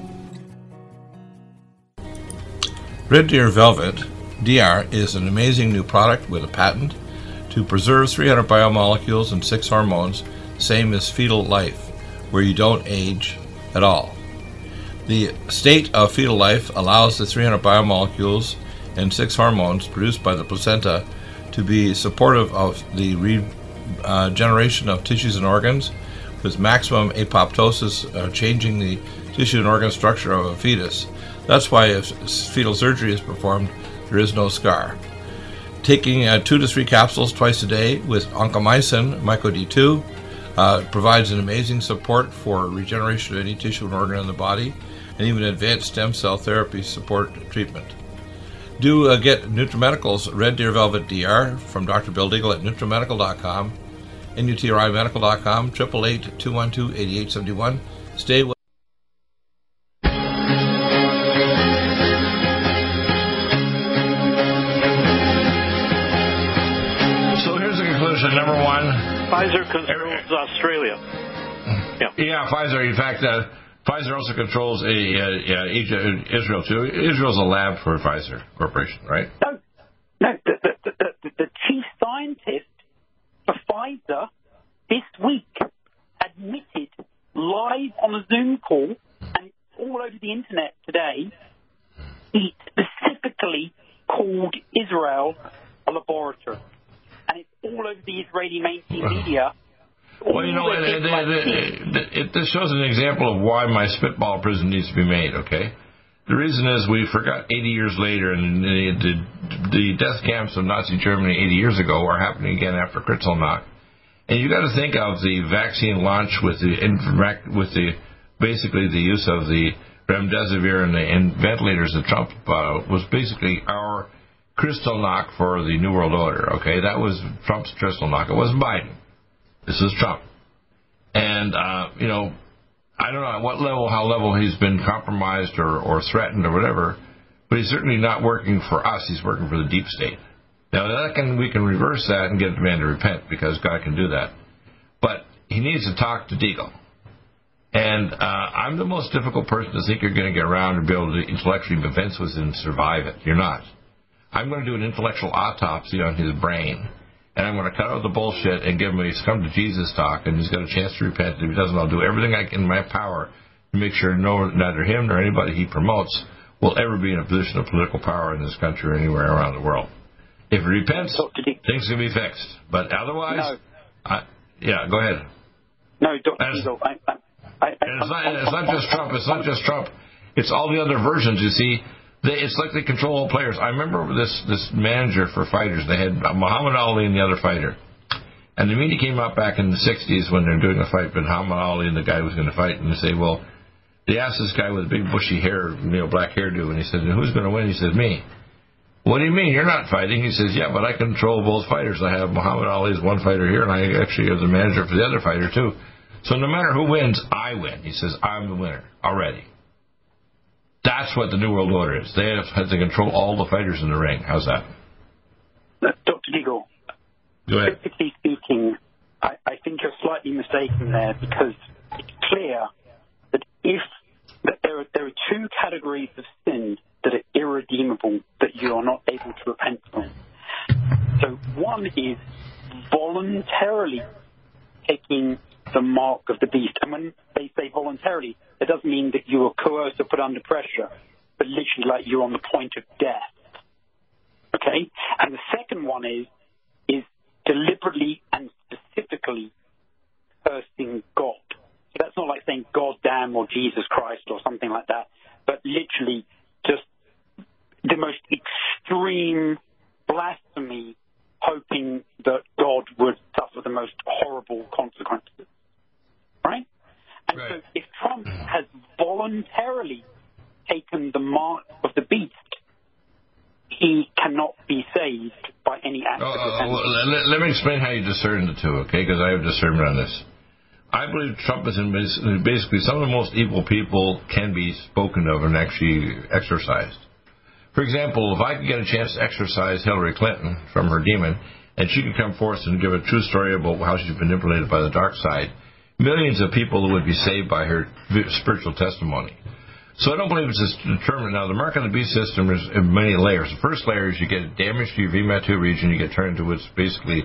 Red Deer Velvet DR is an amazing new product with a patent to preserve 300 biomolecules and 6 hormones, same as fetal life, where you don't age at all. The state of fetal life allows the 300 biomolecules and 6 hormones produced by the placenta to be supportive of the regeneration of tissues and organs, with maximum apoptosis, changing the tissue and organ structure of a fetus. That's why if fetal surgery is performed, there is no scar. Taking 2 to 3 capsules twice a day with oncomycin, MycoD2, provides an amazing support for regeneration of any tissue and organ in the body, and even advanced stem cell therapy support treatment. Do get NutriMedical's Red Deer Velvet DR from Dr. Bill Deagle at NutriMedical.com, NUTRIMedical.com, 888-212-8871. Stay with Number one, Pfizer controls Australia. Yeah, Pfizer. In fact, Pfizer also controls Israel too. Israel's a lab for Pfizer Corporation, right? No. The chief scientist for Pfizer this week admitted live on a Zoom call, and all over the internet today, he specifically called Israel a laboratory. And it's all over the Israeli mainstream media. Well, you know, this shows an example of why my spitball prison needs to be made, okay? The reason is we forgot 80 years later, and the death camps of Nazi Germany 80 years ago are happening again after Kristallnacht. And you got to think of the vaccine launch with basically the use of the remdesivir and ventilators that Trump was basically our Kristallnacht for the New World Order, okay? That was Trump's Kristallnacht. It wasn't Biden. This is Trump. And, you know, I don't know at what level, how level he's been compromised or threatened or whatever, but he's certainly not working for us. He's working for the deep state. Now, we can reverse that and get the man to repent, because God can do that. But he needs to talk to Deagle. And I'm the most difficult person to think you're going to get around and be able to intellectually convince with and survive it. You're not. I'm going to do an intellectual autopsy on his brain, and I'm going to cut out the bullshit and give him a come to Jesus talk, and he's got a chance to repent. If he doesn't, I'll do everything in my power to make sure neither him nor anybody he promotes will ever be in a position of political power in this country or anywhere around the world. If he repents, things can be fixed. But otherwise, yeah, go ahead. No, Dr. Deagle, it's not just Trump. It's not just Trump. It's all the other versions, you see. It's like they control all players. I remember this manager for fighters. They had Muhammad Ali and the other fighter. And the media came up back in the 60s when they're doing a fight with Muhammad Ali and the guy who was going to fight. And they say, well, they asked this guy with big bushy hair, black hairdo, and he said, who's going to win? He said, me. What do you mean? You're not fighting. He says, yeah, but I control both fighters. I have Muhammad Ali as one fighter here, and I actually have the manager for the other fighter, too. So no matter who wins, I win. He says, I'm the winner already. That's what the New World Order is. They have to control all the fighters in the ring. How's that? Dr. Deagle, go ahead. Typically speaking, I think you're slightly mistaken there, because it's clear that there are 2 categories of sin that are irredeemable, that you are not able to repent from. So one is voluntarily taking the mark of the beast. And when they say voluntarily, it doesn't mean that you were coerced or put under pressure, but literally like you're on the point of death. Okay? And the second one is deliberately and specifically cursing God. So that's not like saying God damn or Jesus Christ or something like that, but literally just the most extreme blasphemy, hoping that God would suffer the most horrible consequences. Right? And so if Trump has voluntarily taken the mark of the beast, he cannot be saved by any act of repentance. Let me explain how you discern the two, okay? Because I have discernment on this. I believe Trump is in basically some of the most evil people can be spoken of and actually exorcised. For example, if I could get a chance to exorcise Hillary Clinton from her demon, and she could come forth and give a true story about how she's been manipulated by the dark side, millions of people would be saved by her spiritual testimony. So I don't believe it's just determined. Now, the mark of the beast system is in many layers. The first layer is you get damage to your VMAT2 region, you get turned into what's basically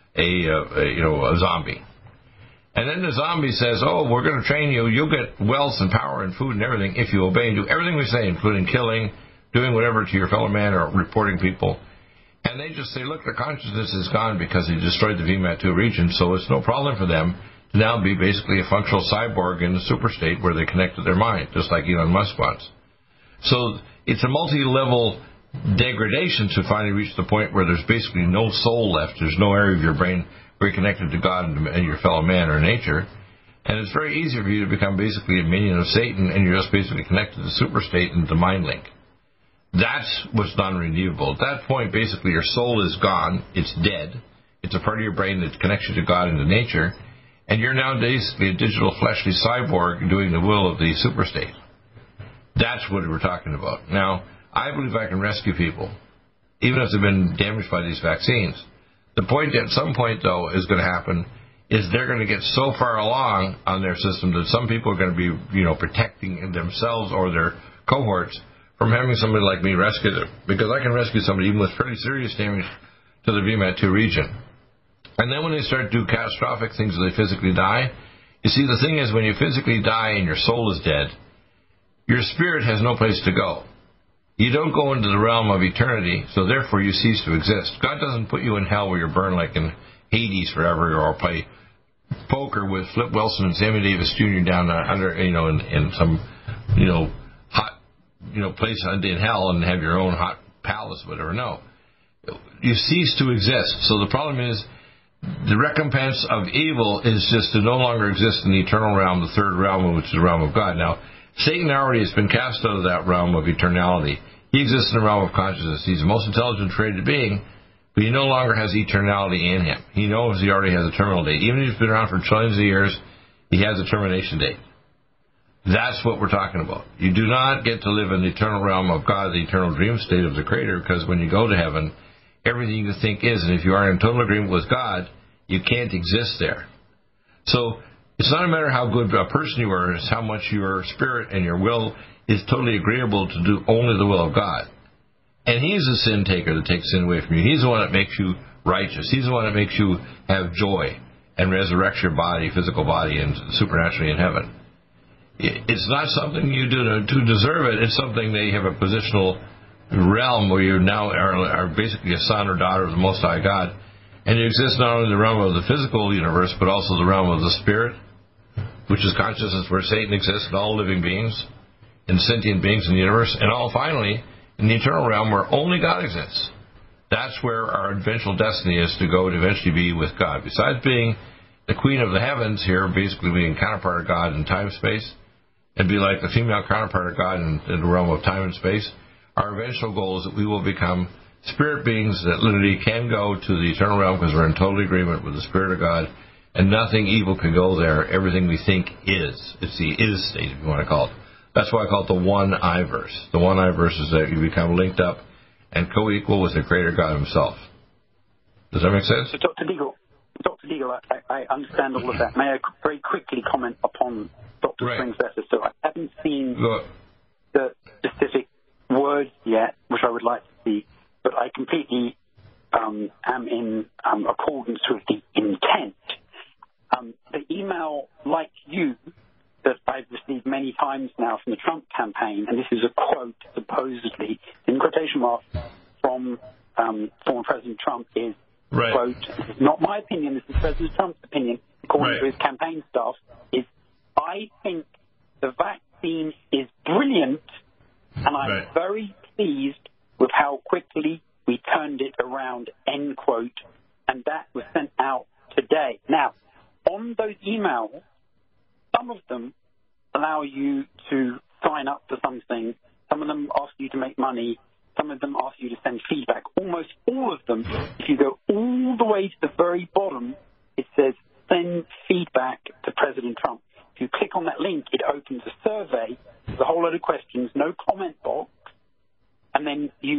a zombie. And then the zombie says, oh, we're going to train you. You'll get wealth and power and food and everything if you obey and do everything we say, including killing, doing whatever to your fellow man or reporting people. And they just say, look, their consciousness is gone because they destroyed the VMAT2 region, so it's no problem for them to now be basically a functional cyborg in the super state where they connect to their mind, just like Elon Musk wants. So it's a multi-level degradation to finally reach the point where there's basically no soul left. There's no area of your brain where you're connected to God and your fellow man or nature. And it's very easy for you to become basically a minion of Satan, and you're just basically connected to the super state and the mind link. That's what's non-renewable. At that point, basically, your soul is gone. It's dead. It's a part of your brain that connects you to God and to nature. And you're now basically a digital fleshly cyborg doing the will of the super state. That's what we're talking about. Now, I believe I can rescue people, even if they've been damaged by these vaccines. The point at some point, though, is going to happen is they're going to get so far along on their system that some people are going to be, protecting themselves or their cohorts from having somebody like me rescue them. Because I can rescue somebody even with pretty serious damage to the VMAT2 region. And then when they start to do catastrophic things where they physically die, you see, the thing is when you physically die and your soul is dead, your spirit has no place to go. You don't go into the realm of eternity, so therefore you cease to exist. God doesn't put you in hell where you're burned like in Hades forever, or play poker with Flip Wilson and Sammy Davis Jr. down under, in some, hot, place in hell and have your own hot palace, whatever. No. You cease to exist. So the problem is the recompense of evil is just to no longer exist in the eternal realm, the third realm, which is the realm of God. Now, Satan already has been cast out of that realm of eternality. He exists in the realm of consciousness. He's the most intelligent created being, but he no longer has eternality in him. He knows he already has a terminal date. Even if he's been around for trillions of years, he has a termination date. That's what we're talking about. You do not get to live in the eternal realm of God, the eternal dream state of the Creator, because when you go to heaven, everything you think is, and if you are in total agreement with God, you can't exist there. So it's not a matter how good a person you are, it's how much your spirit and your will is totally agreeable to do only the will of God. And He's the sin taker that takes sin away from you. He's the one that makes you righteous. He's the one that makes you have joy and resurrects your body, physical body, and supernaturally in heaven. It's not something you do to deserve it. It's something they have a positional realm where you now are basically a son or daughter of the Most High God. And you exist not only in the realm of the physical universe, but also the realm of the spirit, which is consciousness where Satan exists and all living beings and sentient beings in the universe. And all finally, in the eternal realm where only God exists. That's where our eventual destiny is, to go to eventually be with God. Besides being the queen of the heavens here, basically being counterpart of God in time space, and be like the female counterpart of God in the realm of time and space, our eventual goal is that we will become spirit beings that literally can go to the eternal realm because we're in total agreement with the Spirit of God, and nothing evil can go there. Everything we think is. It's the is state, if you want to call it. That's why I call it the one I-verse. The one I-verse is that you become linked up and co-equal with the Creator God Himself. Does that make sense? So, Dr. Deagle, I understand all of that. May I very quickly comment upon Dr. Spring's letter? So I haven't seen the specific words yet, which I would like to see, but I completely am in accordance with the intent. The email, like you, that I've received many times now from the Trump campaign, and this is a quote, supposedly, in quotation marks, from former President Trump, is, quote, this is not my opinion, this is President Trump's opinion, according to his campaign staff, is, I think the vaccine is brilliant, and I'm very pleased with how quickly we turned it around, end quote, and that was sent out today. Now, on those emails, some of them allow you to sign up for something, some of them ask you to make money, some of them ask you to send feedback. Almost all of them, if you go all the way to the very bottom, it says send feedback to President Trump. If you click on that link, it opens a survey, there's a whole load of questions, no comment box, and then you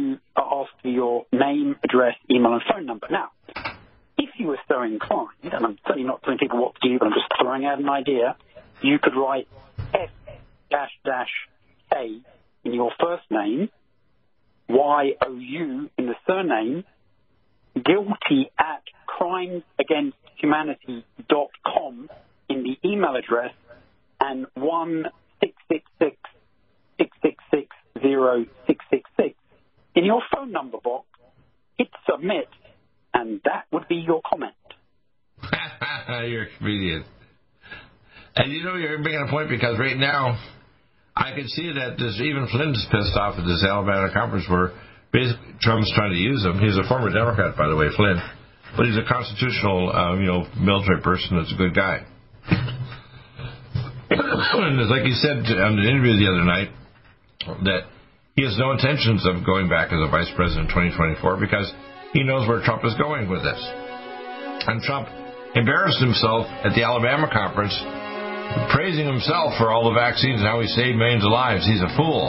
name, address, email, and phone number. Now, if you were so inclined, and I'm certainly not telling people what to do, but I'm just throwing out an idea, you could write F-K in your first name, Y-O-U in the surname, guilty at crimesagainsthumanity.com in the email address, and 1-666-666-0666 in your phone number box. Hit submit, and that would be your comment. You're a comedian. And you know, you're making a point, because right now I can see that even Flynn's pissed off at this Alabama conference where basically Trump's trying to use him. He's a former Democrat, by the way, Flynn. But he's a constitutional, military person that's a good guy. And it's like he said on an interview the other night that he has no intentions of going back as a vice president in 2024 because he knows where Trump is going with this. And Trump embarrassed himself at the Alabama conference, praising himself for all the vaccines and how he saved millions of lives. He's a fool.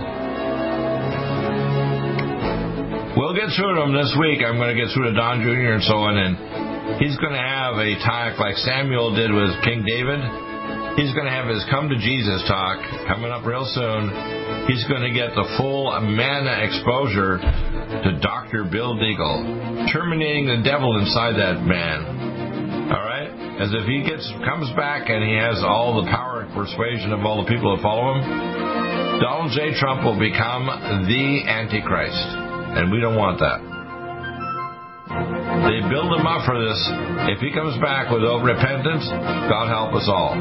We'll get through to him this week. I'm going to get through to Don Jr. and so on, and he's going to have a talk like Samuel did with King David. He's going to have his Come to Jesus talk coming up real soon. He's going to get the full manna exposure to Dr. Bill Deagle, terminating the devil inside that man. All right? As if he comes back and he has all the power and persuasion of all the people that follow him, Donald J. Trump will become the Antichrist. And we don't want that. They build him up for this. If he comes back without repentance, God help us all.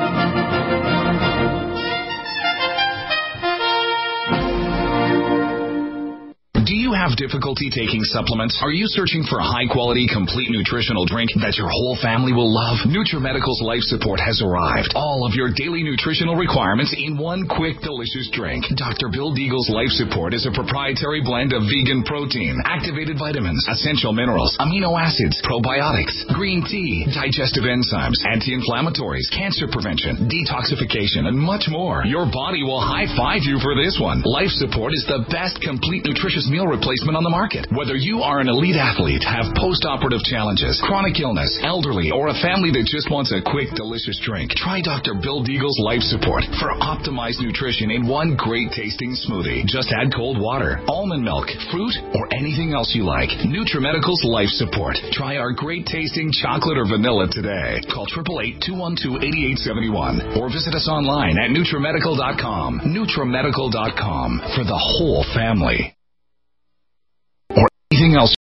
Do you have difficulty taking supplements? Are you searching for a high-quality, complete nutritional drink that your whole family will love? NutriMedical's Life Support has arrived. All of your daily nutritional requirements in one quick, delicious drink. Dr. Bill Deagle's Life Support is a proprietary blend of vegan protein, activated vitamins, essential minerals, amino acids, probiotics, green tea, digestive enzymes, anti-inflammatories, cancer prevention, detoxification, and much more. Your body will high-five you for this one. Life Support is the best complete nutritious meal replacement on the market. Whether you are an elite athlete, have post-operative challenges, chronic illness, elderly, or a family that just wants a quick, delicious drink, try Dr. Bill Deagle's Life Support for optimized nutrition in one great-tasting smoothie. Just add cold water, almond milk, fruit, or anything else you like. NutriMedical's Life Support. Try our great-tasting chocolate or vanilla today. Call 888-212-8871 or visit us online at NutriMedical.com. NutriMedical.com for the whole family. Anything else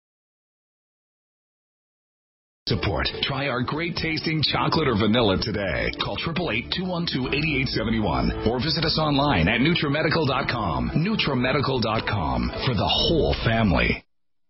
support. Try our great tasting chocolate or vanilla today. Call 888-212-8871 or visit us online at NutriMedical.com. NutriMedical.com for the whole family.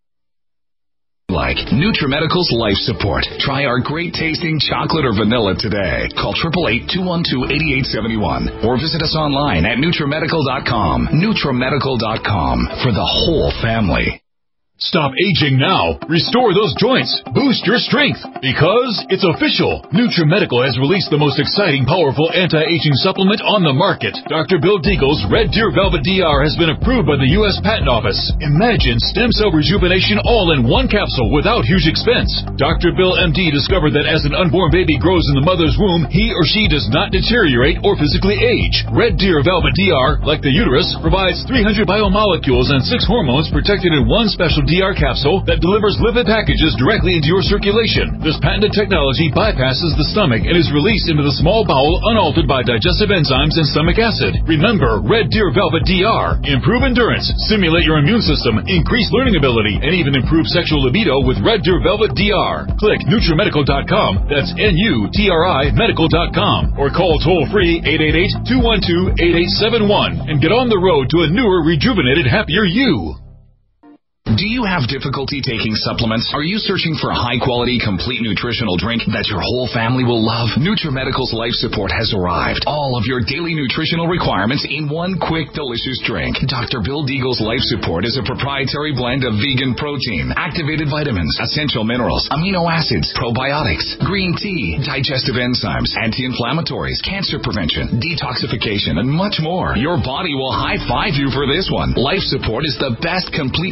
Like NutriMedical's Life Support. Try our great tasting chocolate or vanilla today. Call 888-212-8871 or visit us online at NutriMedical.com. NutriMedical.com for the whole family. Stop aging now. Restore those joints. Boost your strength. Because it's official. NutriMedical has released the most exciting, powerful anti-aging supplement on the market. Dr. Bill Deagle's Red Deer Velvet DR has been approved by the U.S. Patent Office. Imagine stem cell rejuvenation all in one capsule without huge expense. Dr. Bill MD discovered that as an unborn baby grows in the mother's womb, he or she does not deteriorate or physically age. Red Deer Velvet DR, like the uterus, provides 300 biomolecules and 6 hormones protected in one special DR capsule that delivers lipid packages directly into your circulation. This patented technology bypasses the stomach and is released into the small bowel unaltered by digestive enzymes and stomach acid. Remember, Red Deer Velvet DR. Improve endurance, stimulate your immune system, increase learning ability, and even improve sexual libido with Red Deer Velvet DR. Click NutriMedical.com, that's N-U-T-R-I medical.com, or call toll-free 888-212-8871 and get on the road to a newer, rejuvenated, happier you. Do you have difficulty taking supplements? Are you searching for a high-quality, complete nutritional drink that your whole family will love? NutriMedical's Life Support has arrived. All of your daily nutritional requirements in one quick, delicious drink. Dr. Bill Deagle's Life Support is a proprietary blend of vegan protein, activated vitamins, essential minerals, amino acids, probiotics, green tea, digestive enzymes, anti-inflammatories, cancer prevention, detoxification, and much more. Your body will high-five you for this one. Life Support is the best complete nutritious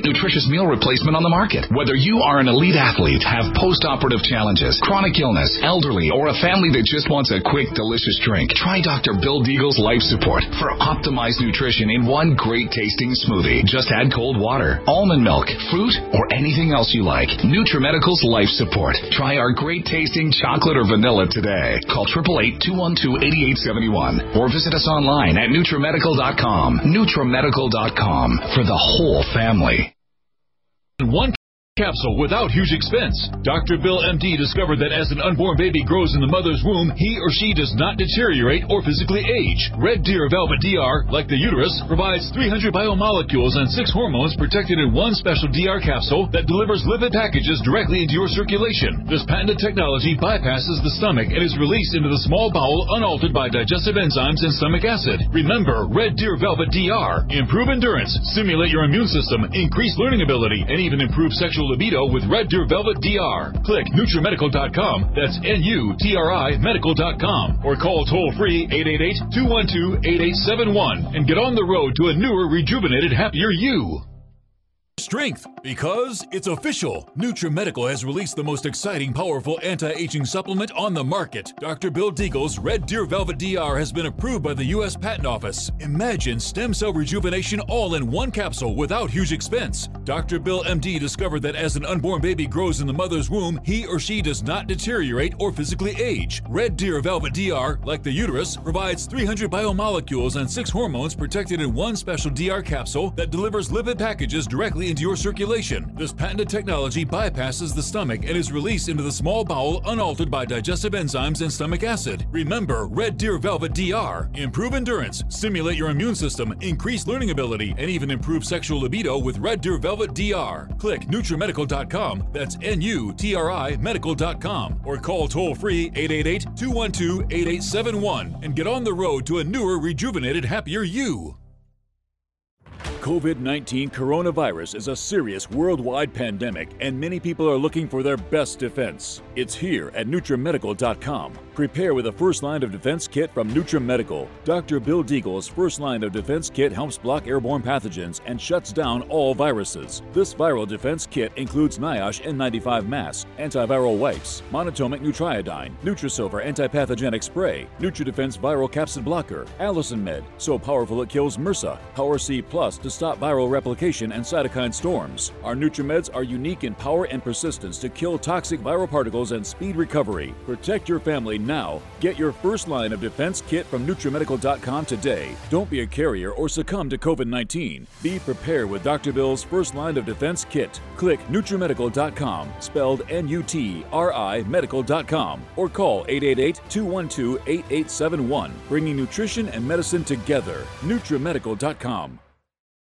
best meal replacement on the market. Whether you are an elite athlete, have post-operative challenges, chronic illness, elderly, or a family that just wants a quick, delicious drink, try Dr. Bill Deagle's Life Support for optimized nutrition in one great tasting smoothie. Just add cold water, almond milk, fruit, or anything else you like. NutriMedical's Life Support. Try our great tasting chocolate or vanilla today. Call 888-212-8871 or visit us online at NutriMedical.com. NutriMedical.com for the whole family. One capsule without huge expense. Dr. Bill MD discovered that as an unborn baby grows in the mother's womb, he or she does not deteriorate or physically age. Red Deer Velvet DR, like the uterus, provides 300 biomolecules and 6 hormones protected in one special DR capsule that delivers lipid packages directly into your circulation. This patented technology bypasses the stomach and is released into the small bowel unaltered by digestive enzymes and stomach acid. Remember, Red Deer Velvet DR. Improve endurance, stimulate your immune system, increase learning ability, and even improve sexual libido with Red Deer Velvet DR. Click NutriMedical.com, that's NUTRI Medical.com, or call toll-free 888-212-8871 and get on the road to a newer, rejuvenated, happier you. Strength, because it's official. NutriMedical has released the most exciting, powerful anti-aging supplement on the market. Dr. Bill Deagle's Red Deer Velvet DR has been approved by the U.S. Patent Office. Imagine stem cell rejuvenation all in one capsule without huge expense. Dr. Bill MD discovered that as an unborn baby grows in the mother's womb, he or she does not deteriorate or physically age. Red Deer Velvet DR, like the uterus, provides 300 biomolecules and 6 hormones protected in one special DR capsule that delivers lipid packages directly into your circulation. This patented technology bypasses the stomach and is released into the small bowel unaltered by digestive enzymes and stomach acid. Remember, Red Deer Velvet DR. Improve endurance, stimulate your immune system, increase learning ability, and even improve sexual libido with Red Deer Velvet DR. Click NutriMedical.com, that's NUTRI Medical.com, or call toll-free 888-212-8871 and get on the road to a newer, rejuvenated, happier you. COVID-19 coronavirus is a serious worldwide pandemic, and many people are looking for their best defense. It's here at NutriMedical.com. Prepare with a first line of defense kit from NutriMedical. Dr. Bill Deagle's first line of defense kit helps block airborne pathogens and shuts down all viruses. This viral defense kit includes NIOSH N95 mask, antiviral wipes, monatomic Nutriodine, Nutrisilver antipathogenic spray, NutriDefense viral capsid blocker, Allison Med, so powerful it kills MRSA, Power C Plus to stop viral replication and cytokine storms. Our NutriMeds are unique in power and persistence to kill toxic viral particles and speed recovery. Protect your family now. Get your first line of defense kit from NutriMedical.com today. Don't be a carrier or succumb to COVID-19. Be prepared with Dr. Bill's first line of defense kit. Click NutriMedical.com, spelled NUTRI Medical.com, or call 888-212-8871, bringing nutrition and medicine together. NutriMedical.com.